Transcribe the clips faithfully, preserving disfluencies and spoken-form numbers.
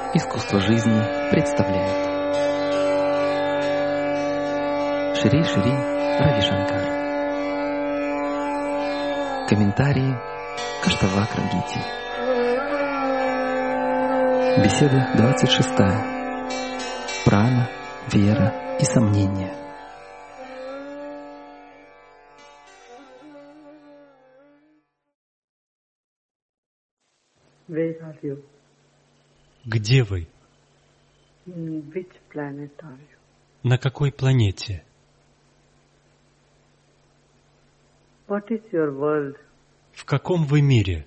Искусство жизни представляет Шри Шри Рави Шанкар. Комментарии Каштавакра Гити. Беседа двадцать шестая. Прана, вера и сомнения. Where are you? Где вы? In which planet are you? На какой планете? What is your world? В каком вы мире?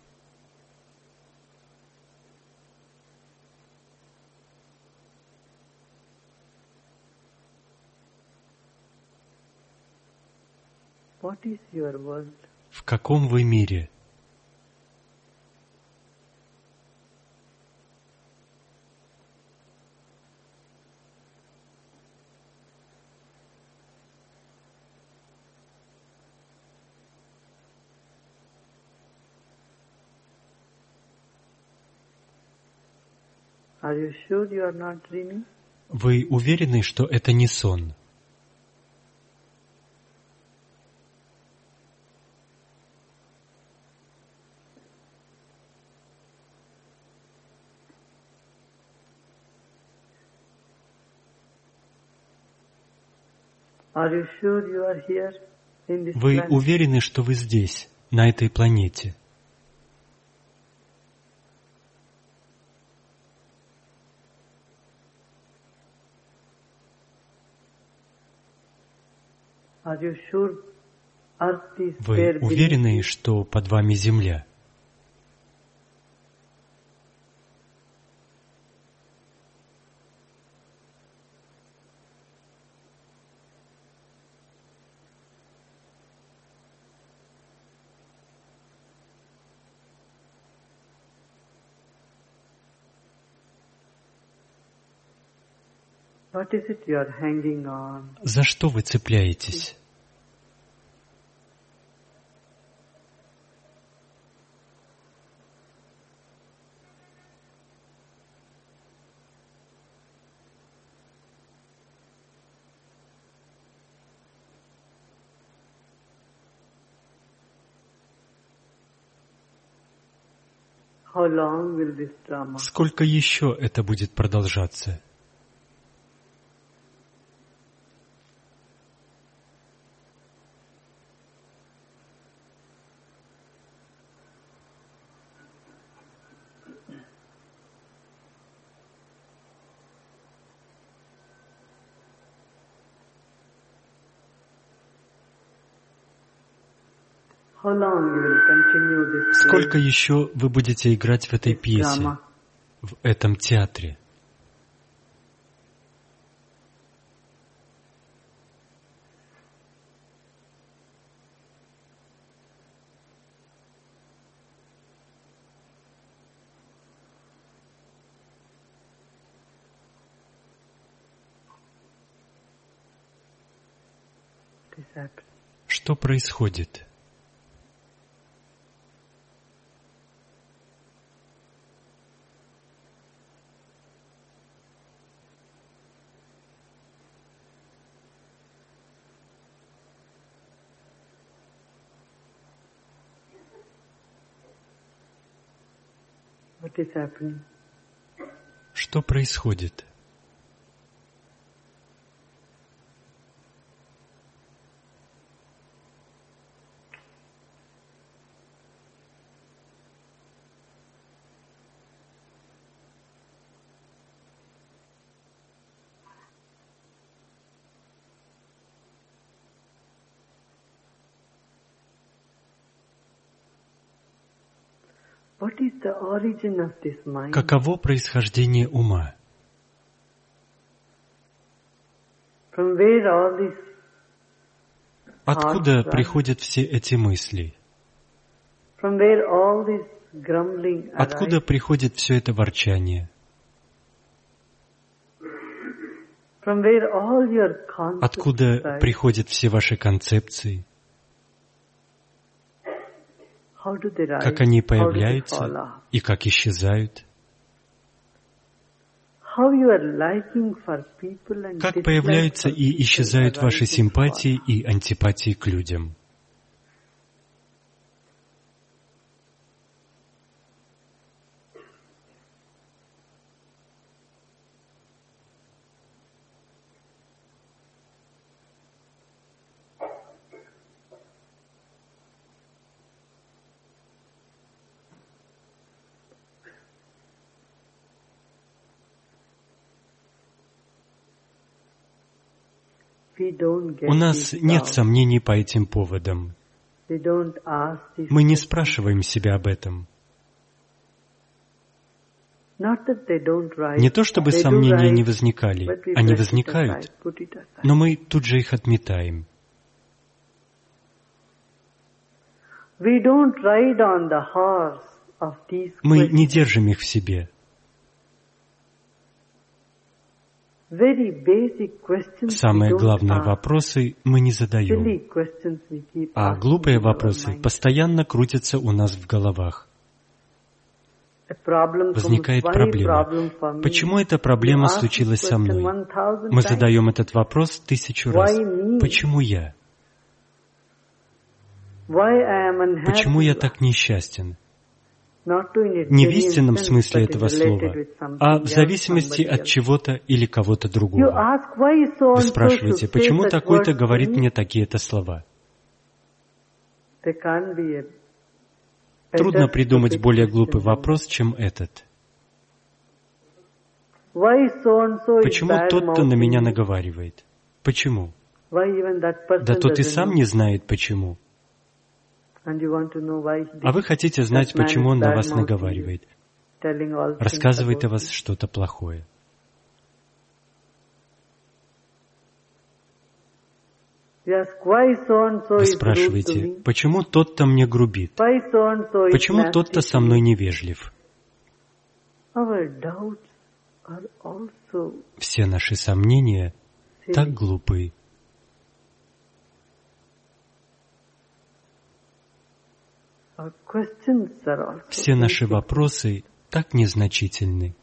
What is your world? В каком вы мире? Are you sure you are not dreaming? Вы уверены, что это не сон? Are you sure you are here in this Вы planet? уверены, что вы здесь, на этой планете? Are you sure Earth is Вы there beneath уверены, you? что под вами Земля? What is it you are hanging on? За что вы цепляетесь? How long will this drama? Сколько еще это будет продолжаться? How long you will continue this Сколько play, еще вы будете играть в этой this пьесе, drama? в этом театре? This happens. Что происходит? What is happening? Что происходит? What is the origin of this mind? Каково происхождение ума? From where all these Откуда thoughts are? приходят все эти мысли? From where all this grumbling Откуда arises? приходит все это ворчание? From where all your concepts Откуда arise? приходят все ваши концепции? How do they rise? Как они How do they fall появляются off? и как исчезают? how you are liking for people and Как dislike появляются for и people исчезают ваши arises симпатии for. и антипатии к людям? We don't get У нас these нет doubts. сомнений по этим поводам. We don't ask these Мы не questions. спрашиваем себя об этом. Not that they don't rise. Не то чтобы They do сомнения не rise, возникали, but we они brush it возникают, aside, put it aside. но мы тут же их отметаем. We don't ride on the horse of these Мы не questions. держим их в себе. Very basic questions we Самые don't главные ask. вопросы мы не задаем, Silly questions we keep а asking глупые in our вопросы mind. постоянно крутятся у нас в головах. A problem comes, Возникает why проблема. problem for me? Почему эта проблема You ask случилась this со question мной? one thousand Мы times. задаем этот вопрос тысячу раз. Why me? Почему я? Why I am unhappy? Почему я так несчастен? Not to in a Не в genuine истинном sense, смысле but этого related слова, with something а в else, зависимости somebody от else. чего-то или кого-то You другого. ask, why so Вы and so спрашиваете, should say почему such такой-то words to говорит me? мне такие-то слова? There can't be a Трудно better придумать stupid более question глупый than вопрос, чем этот. Why so and so is Почему bad тот-то на меня mouthing me? наговаривает? Почему? Why even that person Да тот и doesn't сам know? не знает почему. And you want to know why he А вы хотите знать, that man почему is он на bad вас mouthing you, наговаривает, telling all things рассказывает о about вас you. что-то плохое. You ask, why so and so Вы is rude to спрашиваете, me? почему тот-то мне грубит? Why so and so is Почему nasty тот-то to со me? мной невежлив? Our doubts are also Все наши сомнения silly. так глупы. Our questions are also Все наши basic. вопросы так незначительны.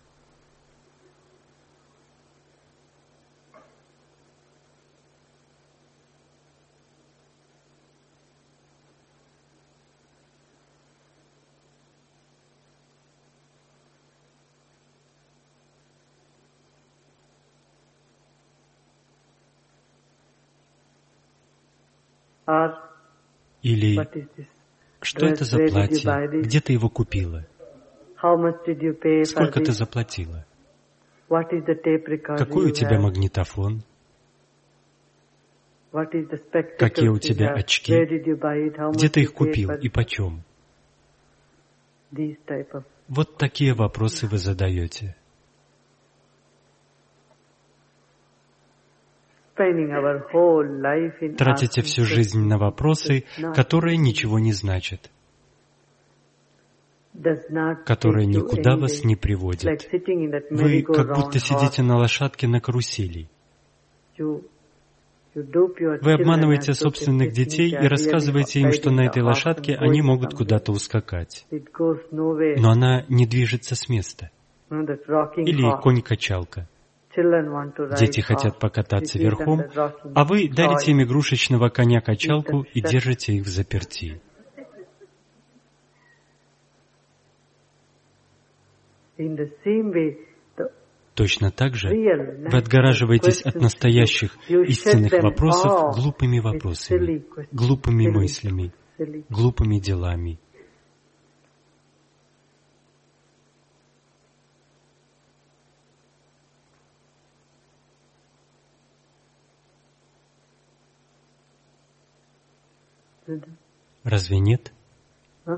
Or Или what is this? что это за Where did you платье? buy this? Где ты его купила? How much did you pay for Сколько ты this? заплатила? What is the tape recorder Какой у you тебя have? магнитофон? What is the spectacles Какие у you тебя have? очки? Where did you buy it? How Где much ты you их paid купил for и почем? these type of Вот такие вопросы вы задаете. spending our whole life in Тратите asking всю жизнь на вопросы, questions that которые ничего не значат, does not которые take you никуда вас anywhere. не It's like приводят. sitting in that Вы как merry-go-round будто сидите horse. на лошадке на карусели. You, you dupe your Вы children обманываете and so собственных they think детей they и are рассказываете им, really что на riding этой the horse лошадке and они going могут somewhere. куда-то ускакать. It goes nowhere. Но она не движется с места. You know, that rocking Или horse. конь-качалка. Children want to ride Дети horse. хотят покататься You give them верхом, the rocking а вы дарите им toy. игрушечного коня-качалку и держите их в заперти. In the same way, the Точно так же real вы отгораживаетесь от questions, настоящих you- you истинных shut them вопросов off глупыми with вопросами, silly questions, глупыми silly, мыслями, silly. глупыми делами. Разве нет? Huh?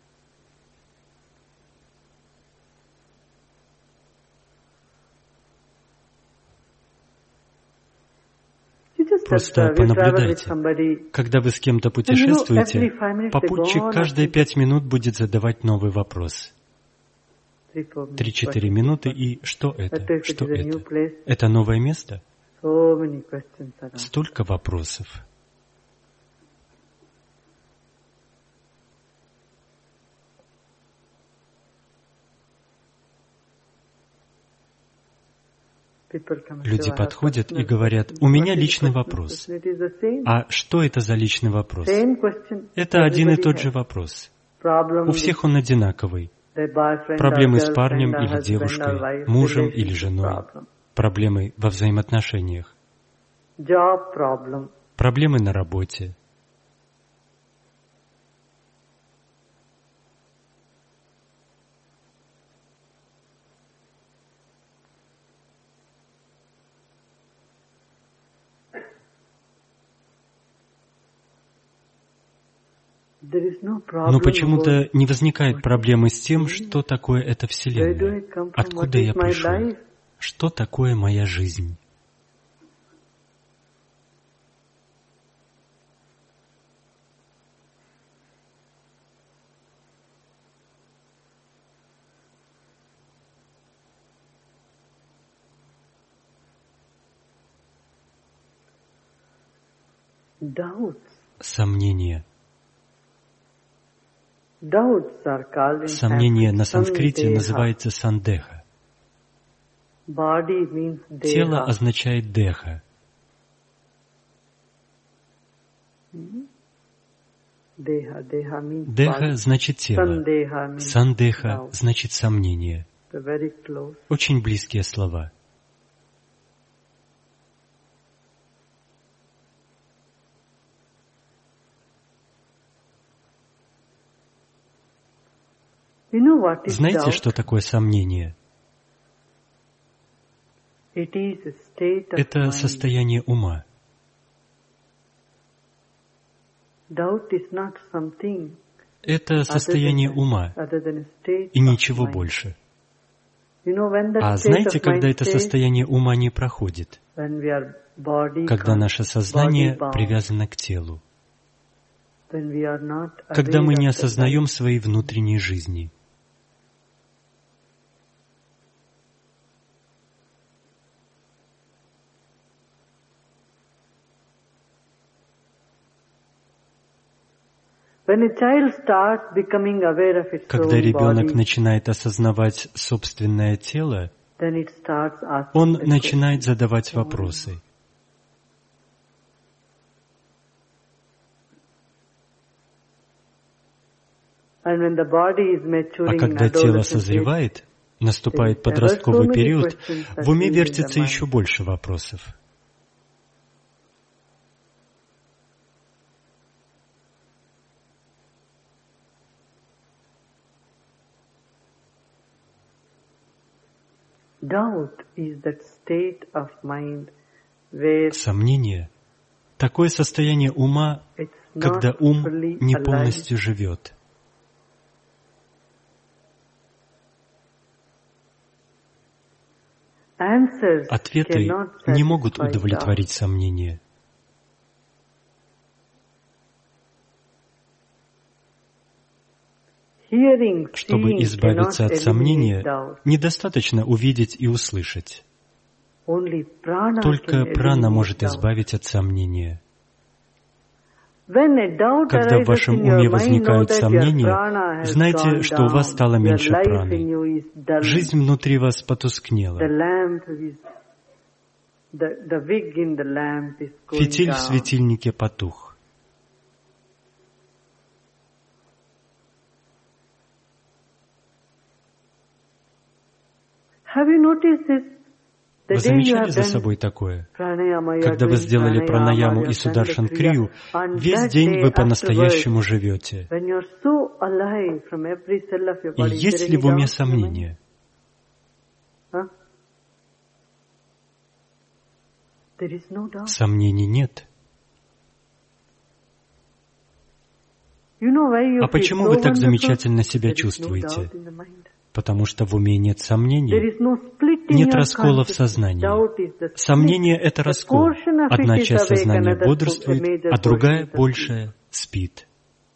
You just Просто observe, you travel with понаблюдайте. somebody, Когда вы с кем-то and you know, путешествуете, every five minutes they go попутчик on каждые asking пять минут будет задавать новый вопрос. three, four minutes Три-четыре question. минуты, и что But это? if it Что is a new это? place, Это новое место? so many questions are asked. Столько вопросов. Люди подходят и говорят: «У меня личный вопрос». А что это за личный вопрос? Это один и тот же вопрос. У всех он одинаковый. Проблемы с парнем или девушкой, мужем или женой, проблемы во взаимоотношениях, проблемы на работе. Но почему-то не возникает проблемы с тем, что такое эта Вселенная, откуда я пришел, что такое моя жизнь. Сомнения. Сомнение на санскрите называется сандеха. Тело означает деха. Деха значит тело. Сандеха значит сомнение. Очень близкие слова. Знаете, что такое сомнение? Это состояние ума. Это состояние ума и ничего больше. А знаете, когда это состояние ума не проходит? Когда наше сознание привязано к телу. Когда мы не осознаем своей внутренней жизни. Когда ребенок начинает осознавать собственное тело, он начинает задавать вопросы. А когда тело созревает, наступает подростковый период, в уме вертится еще больше вопросов. Сомнение — такое состояние ума, когда ум не полностью живет. Ответы не могут удовлетворить сомнения. Чтобы избавиться от сомнения, недостаточно увидеть и услышать. Только прана может избавить от сомнения. Когда в вашем уме возникают сомнения, знайте, что у вас стало меньше праны. Жизнь внутри вас потускнела. Фитиль в светильнике потух. Вы замечали за собой такое? Когда вы сделали пранаяму и сударшан крию, весь день вы по-настоящему живете. И есть ли в уме сомнения? Сомнений нет. А почему вы так замечательно себя чувствуете? Потому что в уме нет сомнений, нет раскола в сознании. Сомнение — это раскол. Одна часть сознания бодрствует, а другая, большая, спит.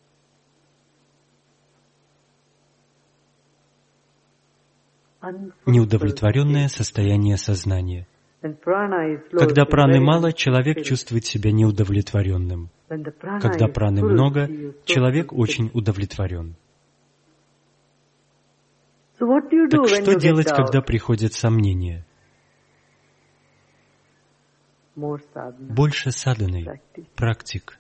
Неудовлетворенное состояние сознания. Когда праны мало, человек чувствует себя неудовлетворенным. Когда праны много, человек очень удовлетворен. Так что делать, когда приходят сомнения? больше садханы, практик.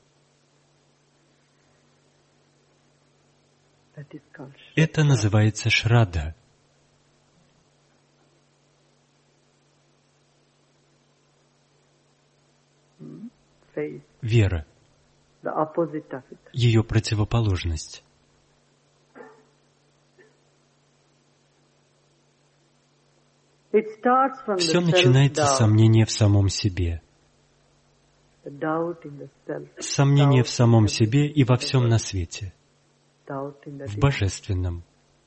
Это называется шрадха. Вера. Ее противоположность. Все начинается с сомнения в самом себе. Сомнение в самом себе и во всем на свете. В божественном.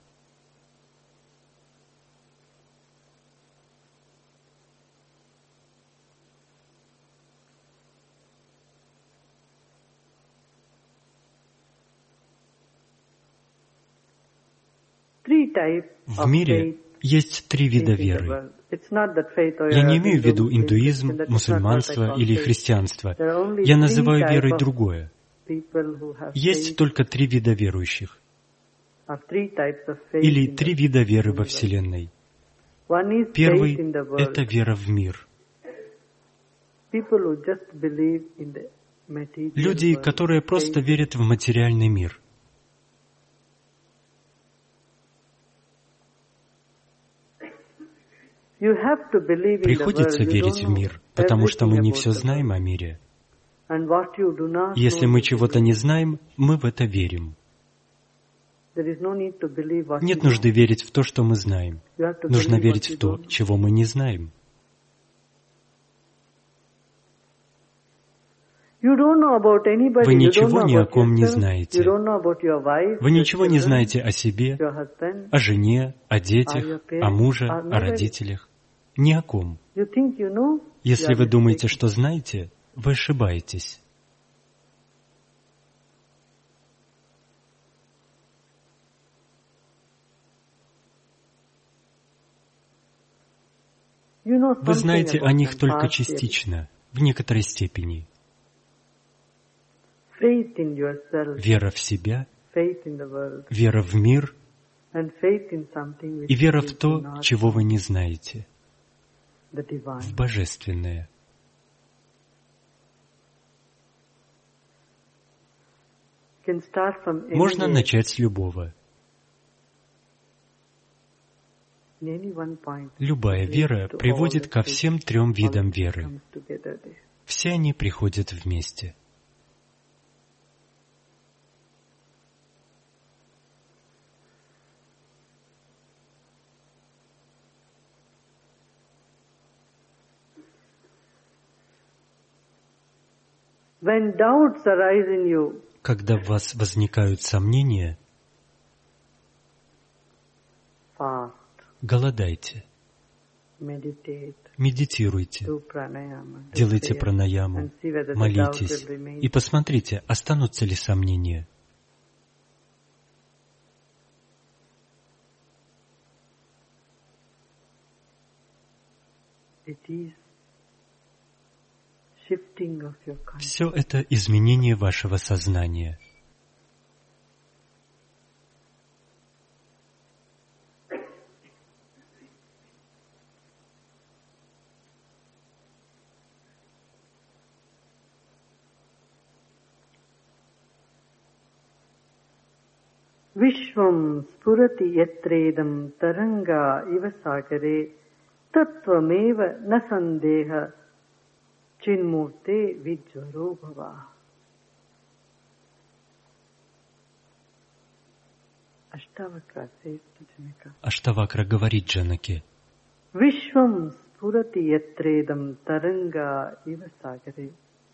В мире есть три вида веры. Я не имею в виду индуизм, мусульманство или христианство. Я называю верой другое. Есть только три вида верующих. Или три вида веры во Вселенной. Первый — это вера в мир. Люди, которые просто верят в материальный мир. Приходится верить в мир, потому что мы не все знаем о мире. Если мы чего-то не знаем, мы в это верим. Нет нужды верить в то, что мы знаем. Нужно верить в то, чего мы не знаем. Вы ничего ни о ком не знаете. Вы ничего не знаете о себе, о жене, о детях, о муже, о родителях. Ни о ком. Если вы думаете, что знаете, вы ошибаетесь. Вы знаете о них только частично, в некоторой степени. Вера в себя, вера в мир и вера в то, чего вы не знаете, в божественное. Можно начать с любого. Любая вера приводит ко всем трем видам веры. Все они приходят вместе. Когда в вас возникают сомнения, голодайте, медитируйте, делайте пранаяму, молитесь и посмотрите, останутся ли сомнения. Все это изменение вашего сознания. Vishvam spurati yatredam taranga iva sagare tattvameva nasandeha Чинмурте виджаро бхава. Аштавакра говорит Джанаке. Вишвам спурати ятредам таранга ива сагаре.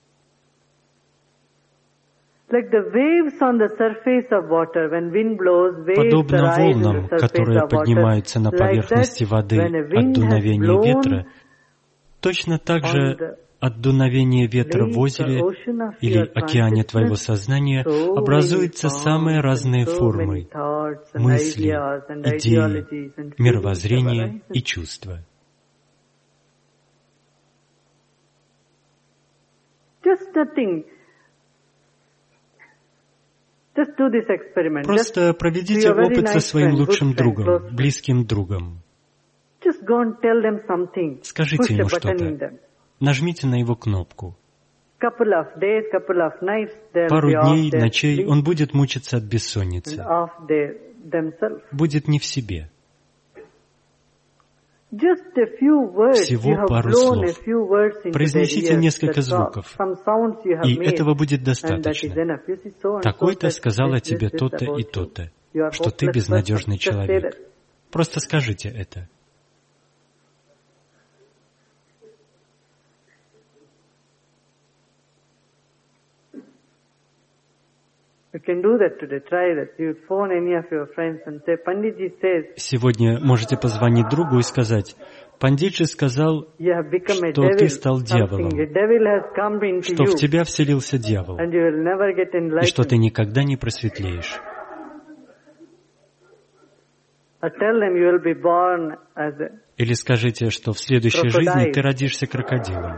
Подобно волнам, которые поднимаются на поверхности воды от дуновения ветра, точно так же от дуновения ветра в озере или океане твоего сознания образуются самые разные формы, мысли, идеи, мировоззрения и чувства. Просто проведите опыт со своим лучшим другом, близким другом. Скажите ему что-то. нажмите на его кнопку. Couple of days, couple of nights, Пару дней, ночей он будет мучиться от бессонницы. Будет не в себе. Всего пару слов. Произнесите несколько звуков, и этого будет достаточно. Такой-то сказал о тебе то-то и то-то, что ты безнадежный человек. Просто скажите это. Сегодня можете позвонить другу и сказать: Пандиджи сказал, что ты стал дьяволом, что в тебя вселился дьявол, и что ты никогда не просветлеешь. Или скажите, что в следующей жизни ты родишься крокодилом.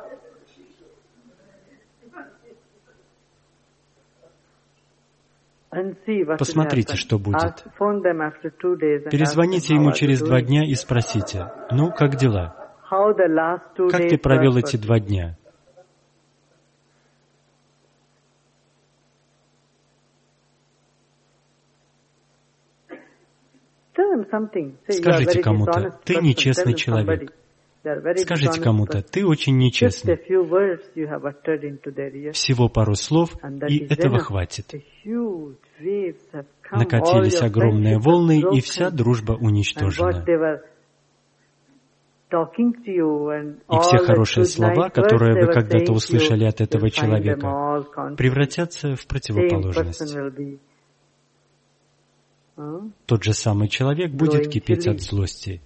Посмотрите, что будет. Перезвоните ему через два дня и спросите: ну, как дела? Как ты провел эти два дня? Скажите кому-то: ты нечестный человек. Скажите кому-то: ты очень нечестный. Всего пару слов, и этого хватит. Накатились огромные волны, и вся дружба уничтожена. И все хорошие слова, которые вы когда-то услышали от этого человека, превратятся в противоположность. Тот же самый человек будет кипеть от злости.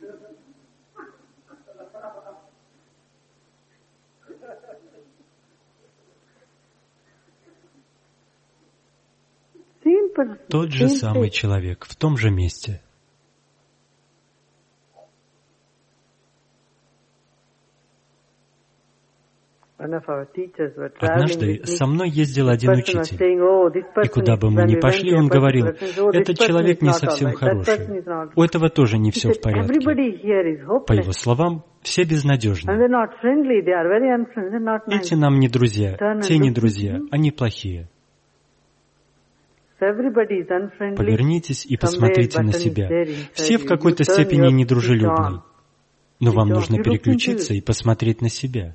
Тот же самый человек в том же месте. Однажды со мной ездил один учитель, и куда бы мы ни пошли, он говорил: этот человек не совсем хороший, у этого тоже не все в порядке. По его словам, все безнадежны. Эти нам не друзья, те не друзья, они плохие. Повернитесь и посмотрите на себя. Все в какой-то степени недружелюбны, но вам нужно переключиться и посмотреть на себя.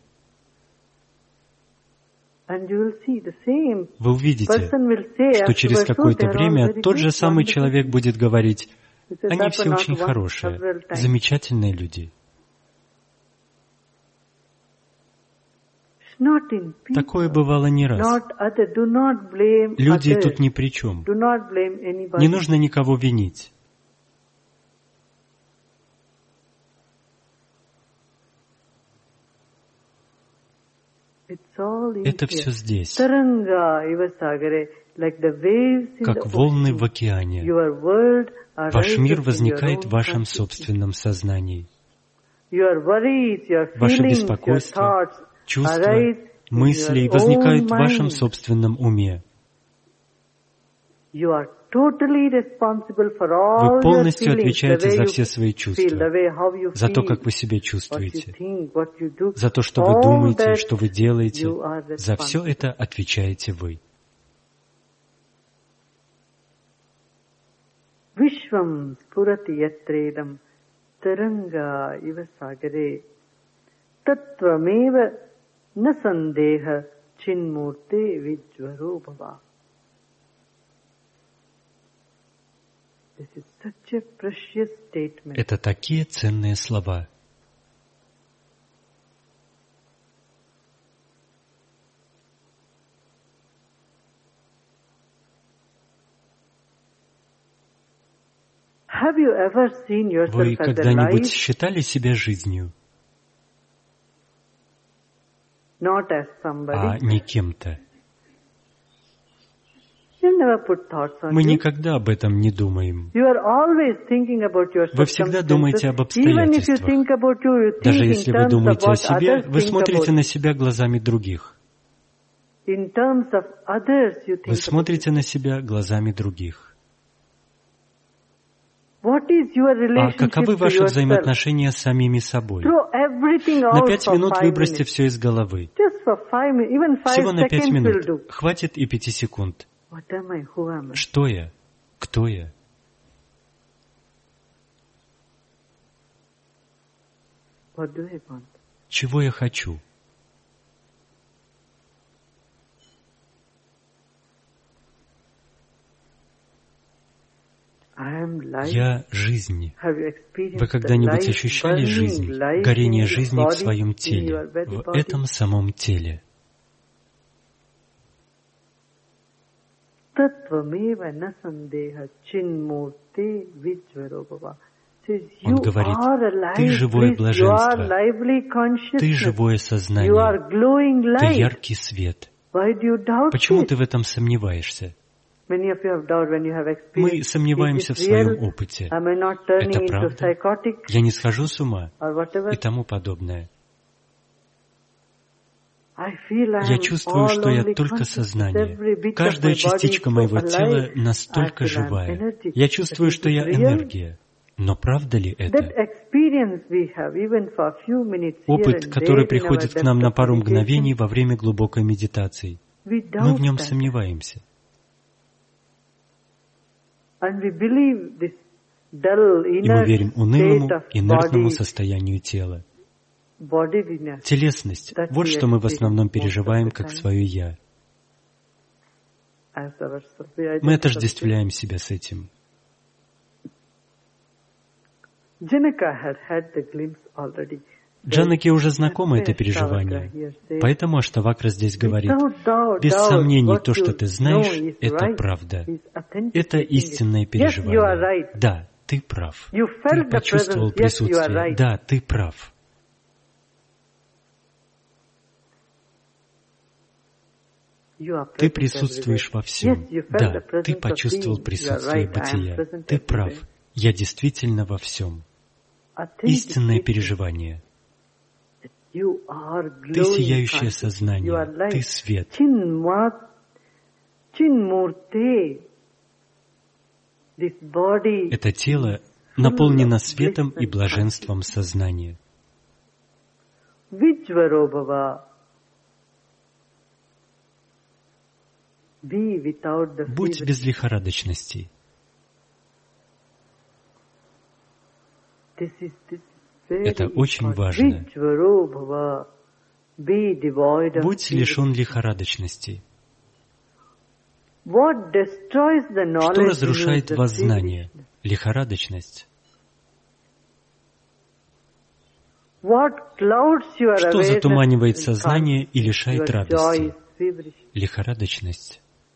Вы увидите, что через какое-то время тот же самый человек будет говорить: они все очень хорошие, замечательные люди. Такое бывало не раз. Люди тут ни при чем. Не нужно никого винить. Это все здесь, как волны в океане. Ваш мир возникает в вашем собственном сознании. Ваше беспокойство, чувства, мысли возникают в вашем собственном уме. Вы полностью отвечаете за все свои чувства, за то, как вы себя чувствуете, за то, что вы думаете, что вы делаете. За все это отвечаете вы. Вишвам спурати ятредам таранга ива сагаре татвамева насандеха чинмурте виджварубава. Это такие ценные слова. Вы когда-нибудь считали себя жизнью, а не кем-то? Мы никогда об этом не думаем. Вы всегда думаете об обстоятельствах. Даже если вы думаете о себе, вы смотрите на себя глазами других. Вы смотрите на себя глазами других. А каковы ваши взаимоотношения с самими собой? На пять минут выбросьте все из головы. Всего на пять минут. Хватит и пяти секунд. Что я? Кто я? Чего я хочу? Я — жизнь. Вы когда-нибудь ощущали жизнь, горение жизни в своем теле, в этом самом теле? Он говорит, ты живое блаженство, ты живое сознание, ты яркий свет. Почему ты в этом сомневаешься? Мы сомневаемся в своем опыте. Это правда? Я не схожу с ума? И тому подобное. Я чувствую, что я только сознание. Каждая частичка моего тела настолько живая. Я чувствую, что я энергия. Но правда ли это? Опыт, который приходит к нам на пару мгновений во время глубокой медитации. Мы в нем сомневаемся. И мы верим унылому, инертному состоянию тела. Телесность — вот что мы в основном переживаем как свое «я». Мы отождествляем себя с этим. Джанаке уже знакомо это переживание, поэтому Аштавакра здесь говорит, без сомнений, то, что ты знаешь, это правда. Это истинное переживание. Да, ты прав. Ты почувствовал присутствие. Да, ты прав. Ты присутствуешь во всем. Да, ты почувствовал присутствие бытия. Ты прав. Я действительно во всем. Истинное переживание. Ты сияющее сознание, ты свет. Это тело наполнено светом и блаженством сознания. Будь без лихорадочности. Это очень важно. Будь лишен лихорадочности. Что разрушает вас знание? Лихорадочность. Что затуманивает сознание и лишает радости? Лихорадочность.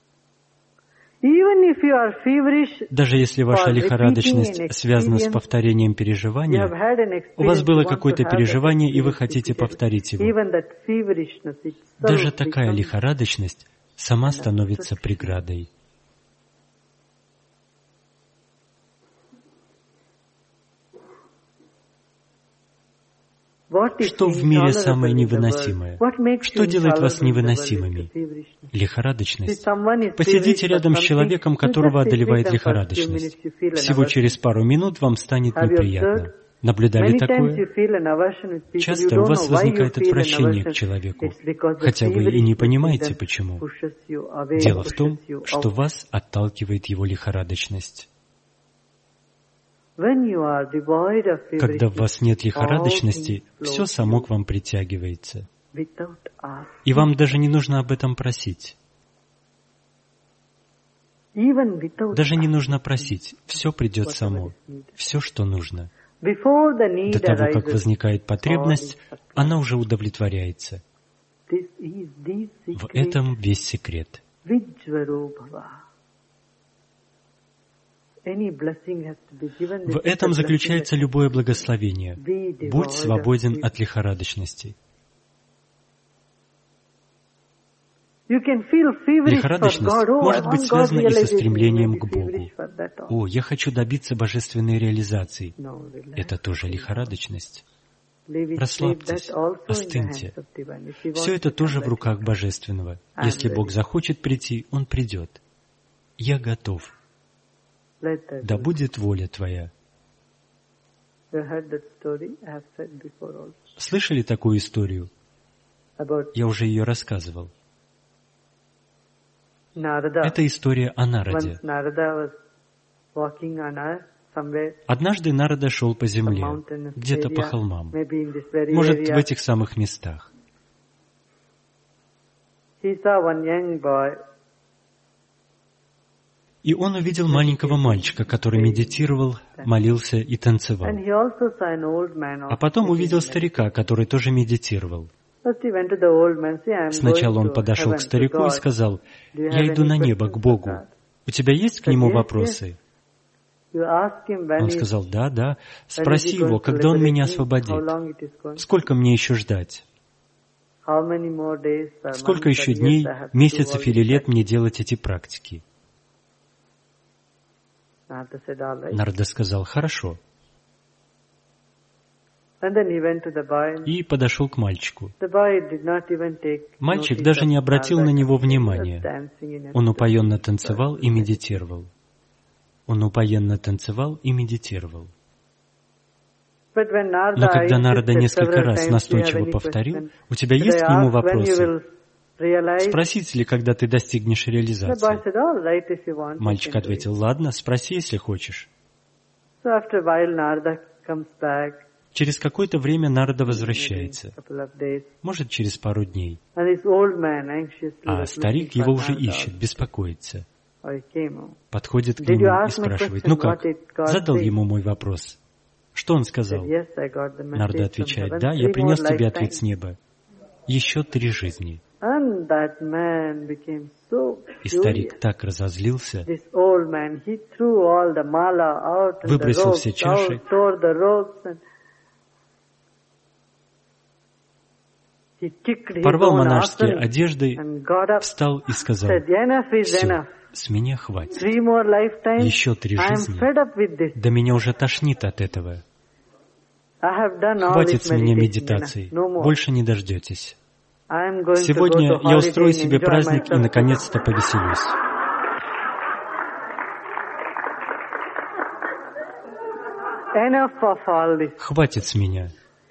Даже если ваша лихорадочность связана с повторением переживания, у вас было какое-то переживание, и вы хотите повторить его. Даже такая лихорадочность сама становится преградой. Что в мире самое невыносимое? Что делает вас невыносимыми? Лихорадочность. Посидите рядом с человеком, которого одолевает лихорадочность. Всего через пару минут вам станет неприятно. Наблюдали такое? Часто у вас возникает отвращение к человеку, хотя вы и не понимаете, почему. Дело в том, что вас отталкивает его лихорадочность. Когда в вас нет лихорадочности, все само к вам притягивается. И вам даже не нужно об этом просить. Даже не нужно просить, все придет само, все, что нужно. До того, как возникает потребность, она уже удовлетворяется. В этом весь секрет. В этом заключается любое благословение. Будь свободен от лихорадочности. Лихорадочность может быть связана и со стремлением к Богу. О, я хочу добиться божественной реализации. Это тоже лихорадочность. Расслабьтесь, остыньте. Все это тоже в руках Божественного. Если Бог захочет прийти, Он придет. Я готов. Да будет воля Твоя. Слышали такую историю? Я уже ее рассказывал. Это история о Нараде. Однажды Нарада шел по земле, где-то по холмам, может, в этих самых местах. И он увидел маленького мальчика, который медитировал, молился и танцевал. А потом увидел старика, который тоже медитировал. Сначала он подошел к старику и сказал: «Я иду на небо, к Богу. У тебя есть к нему вопросы?» Он сказал: «Да, да. Спроси его, когда он меня освободит. Сколько мне еще ждать? Сколько еще дней, месяцев или лет мне делать эти практики?» Нарада сказал: «Хорошо». И подошел к мальчику. Мальчик даже не обратил на него внимания. Он упоенно танцевал и медитировал. Он упоенно танцевал и медитировал. Но когда Нарада несколько раз настойчиво повторил: «У тебя есть к нему вопросы? Спросить ли, когда ты достигнешь реализации?» Мальчик ответил: «Ладно, спроси, если хочешь». Через какое-то время Нарада возвращается, может, через пару дней, а старик его уже ищет, беспокоится. Подходит к нему и спрашивает: «Ну как, задал ему мой вопрос?» Что он сказал? Нарада отвечает: «Да, я принес тебе ответ с неба. Еще три жизни». И старик так разозлился, выбросил все чаши, порвал монашеские одежды, встал и сказал: «Все, с меня хватит. Еще три жизни. Да меня уже тошнит от этого. Хватит с меня медитаций. Больше не дождетесь. Сегодня я устрою себе праздник и наконец-то повеселюсь». Хватит с меня.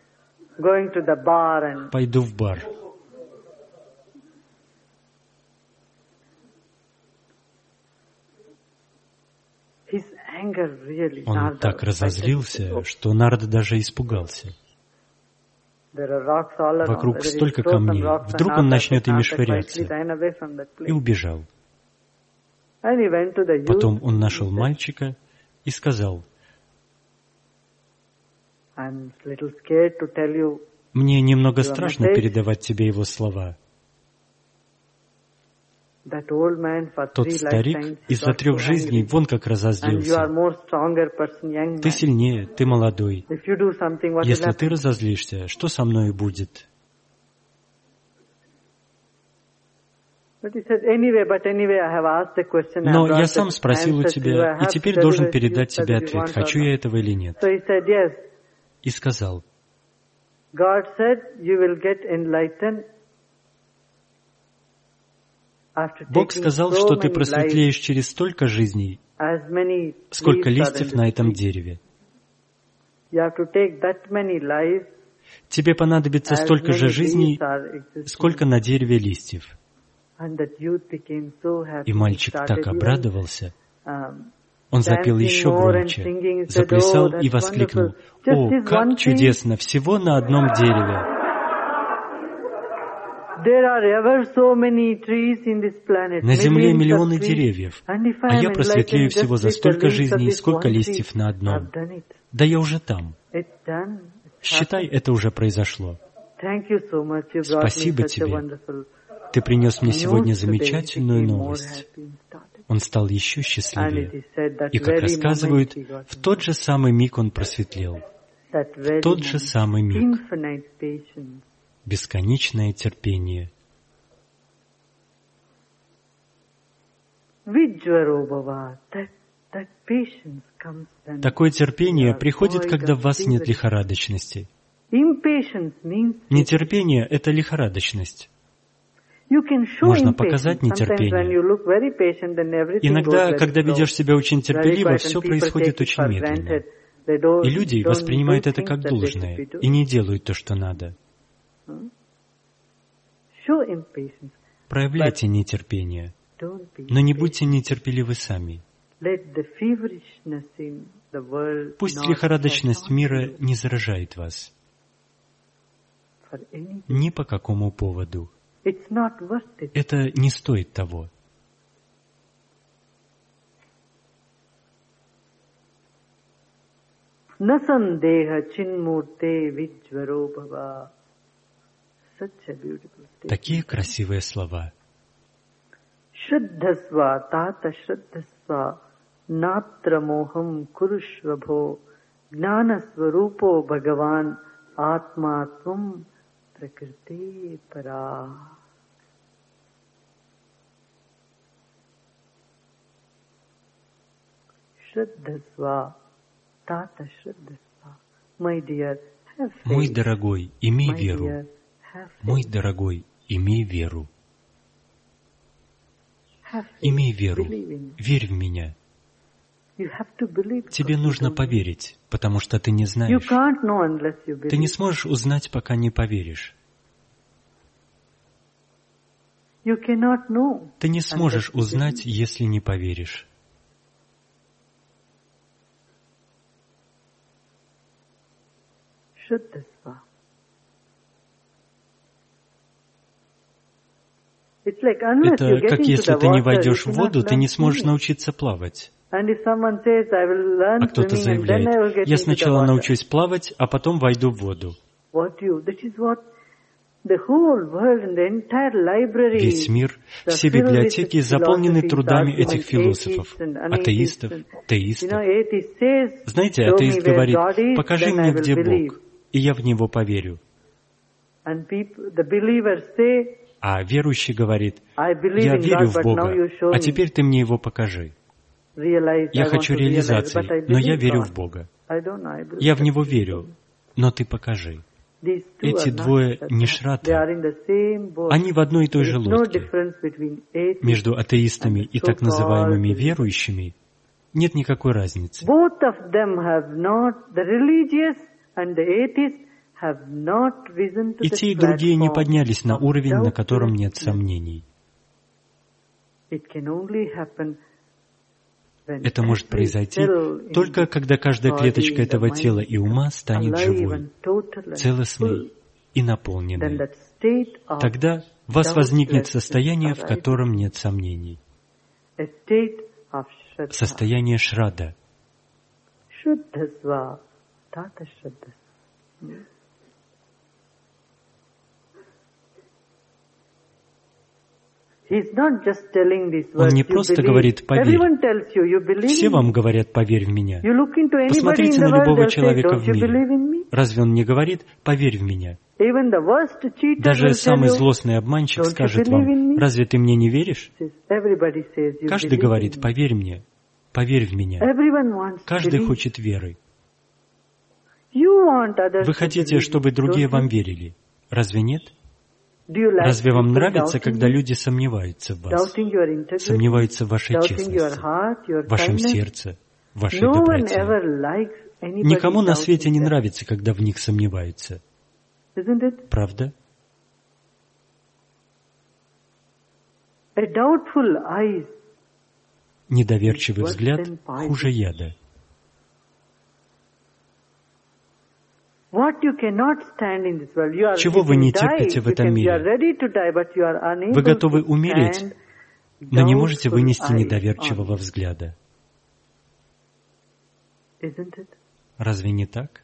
Пойду в бар. Он так разозлился, что Нарада даже испугался. Вокруг столько камней. Вдруг он начнет ими швыряться. И убежал. Потом он нашел мальчика и сказал: «Мне немного страшно передавать тебе его слова. Тот старик из-за трех жизней вон как разозлился. Ты сильнее, ты молодой. Если ты разозлишься, что со мной будет?» Но я сам спросил у тебя, и теперь должен передать тебе ответ, хочу я этого или нет. И сказал: Бог сказал, что ты просветлеешь через столько жизней, сколько листьев на этом дереве. Тебе понадобится столько же жизней, сколько на дереве листьев. И мальчик так обрадовался. Он запел еще громче, заплясал и воскликнул: «О, как чудесно! Всего на одном дереве!» На земле миллионы деревьев, а я просветлею всего за столько жизней, сколько листьев на одном. Да я уже там. Считай, это уже произошло. Спасибо тебе. Ты принес мне сегодня замечательную новость. Он стал еще счастливее. И, как рассказывают, в тот же самый миг он просветлел. В тот же самый миг. Бесконечное терпение. Такое терпение приходит, когда в вас нет лихорадочности. Нетерпение — это лихорадочность. Можно показать нетерпение. Иногда, когда ведешь себя очень терпеливо, все происходит очень медленно. И люди воспринимают это как должное и не делают то, что надо. Проявляйте нетерпение, но не будьте нетерпеливы сами. Пусть лихорадочность мира не заражает вас. Ни по какому поводу. Это не стоит того. Такие красивые слова. Шраддхасва, тата шраддхасва, натра мохам курушвабхо, гнана сварупо бхагаван, атма твам пракрити пара. Шраддхасва, тата шраддхасва. Мой дорогой, имей веру. Мой дорогой, имей веру. Имей веру, верь в меня. Тебе нужно поверить, потому что ты не знаешь. Ты не сможешь узнать, пока не поверишь. Ты не сможешь узнать, если не поверишь. Это как если ты не войдешь в воду, ты не сможешь научиться плавать. А кто-то заявляет, я сначала научусь плавать, а потом войду в воду. Весь мир, все библиотеки заполнены трудами этих философов, атеистов, теистов. Знаете, атеист говорит, покажи мне, где Бог, и я в Него поверю. А верующий говорит, я верю в Бога, а теперь ты мне Его покажи. Я хочу реализации, но я верю в Бога. Я в Него верю, но ты покажи. Эти двое не шраты. Они в одной и той же лодке. Между атеистами и так называемыми верующими нет никакой разницы. И те, и другие не поднялись на уровень, на котором нет сомнений. Это может произойти только когда каждая клеточка этого тела и ума станет живой, целостной и наполненной. Тогда в вас возникнет состояние, в котором нет сомнений. Состояние шрада. Он не просто говорит «поверь». Все вам говорят «поверь в меня». Посмотрите на любого человека в мире. Разве он не говорит «поверь в меня»? Даже самый злостный обманщик скажет вам «разве ты мне не веришь?» Каждый говорит «поверь мне, поверь в меня». Каждый хочет веры. Вы хотите, чтобы другие вам верили. Разве нет? Разве вам нравится, когда люди сомневаются в вас, сомневаются в вашей честности, в вашем сердце, в вашей доброте? Никому на свете не нравится, когда в них сомневаются. Правда? Недоверчивый взгляд хуже яда. Чего вы не терпите в этом мире? Вы готовы умереть, но не можете вынести недоверчивого взгляда. Разве не так?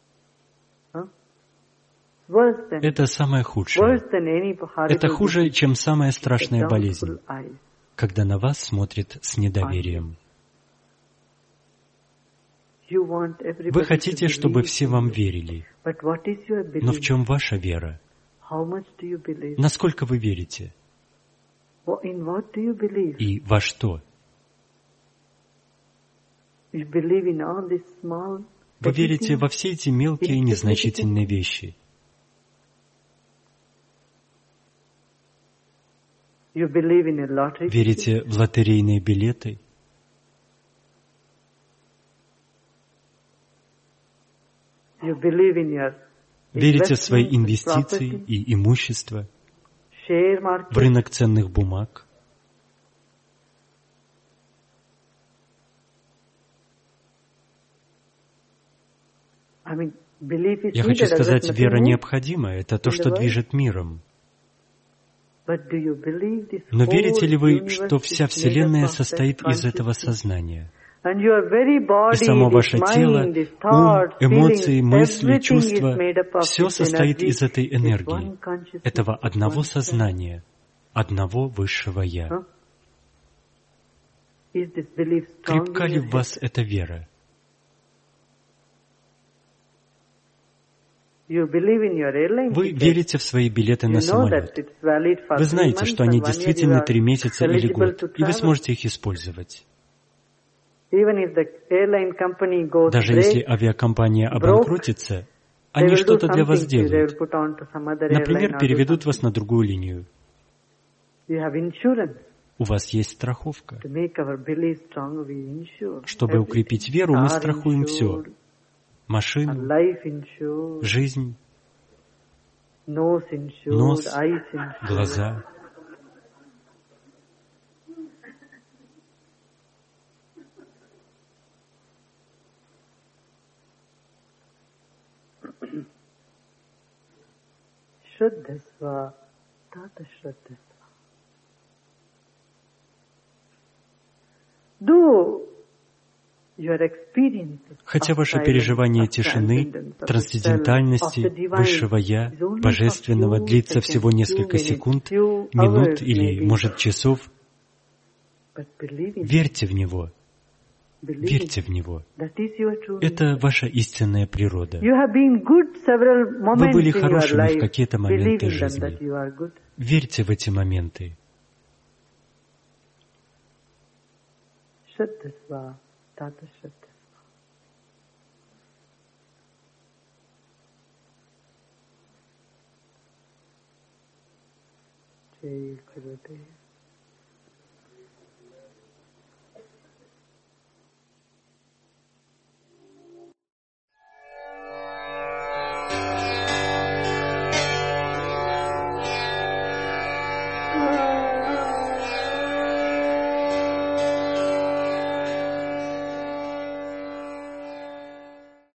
Это самое худшее. Это хуже, чем самая страшная болезнь, когда на вас смотрят с недоверием. Вы хотите, чтобы все вам верили. Но в чем ваша вера? Насколько вы верите? И во что? Вы верите во все эти мелкие и незначительные вещи. Верите в лотерейные билеты? Верите в свои инвестиции и имущество, в рынок ценных бумаг. Я хочу сказать, вера необходима. Это то, что движет миром. Но верите ли вы, что вся Вселенная состоит из этого сознания? И само ваше тело, ум, эмоции, мысли, чувства — все состоит из этой энергии, этого одного сознания, одного высшего Я. Крепка ли в вас эта вера? Вы верите в свои билеты на самолет. Вы знаете, что они действительны три месяца или год, и вы сможете их использовать. Даже если авиакомпания обанкротится, они что-то для вас делают. Например, переведут вас на другую линию. У вас есть страховка. Чтобы укрепить веру, мы страхуем все. Машину, жизнь, нос, глаза. Shraddhasva, Tata Shraddhasva. Do Хотя ваше переживание тишины, трансцендентальности, высшего Я, божественного длится всего несколько секунд, минут или, может, часов, верьте в него. Верьте в него. Это ваша истинная природа. Вы были хорошими в какие-то моменты жизни. Верьте в эти моменты. Tata Shraddhasva. Jai Gurudev.